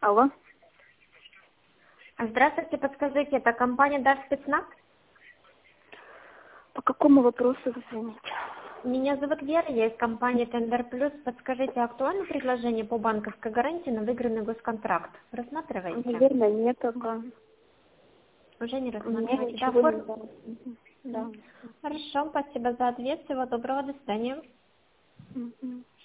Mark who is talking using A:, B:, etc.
A: Алло.
B: Здравствуйте, подскажите, это компания «Дар Спецназ»?
A: По какому вопросу вы звоните?
B: Меня зовут Вера, я из компании «Тендер Плюс». Подскажите, актуально предложение по банковской гарантии на выигранный госконтракт? Рассматриваете?
A: Наверное, нет пока.
B: Уже не
A: У меня
B: рассматриваете?
A: ничего не дало. Да.
B: Хорошо, спасибо за ответ. Всего доброго, до свидания.
A: Мгм.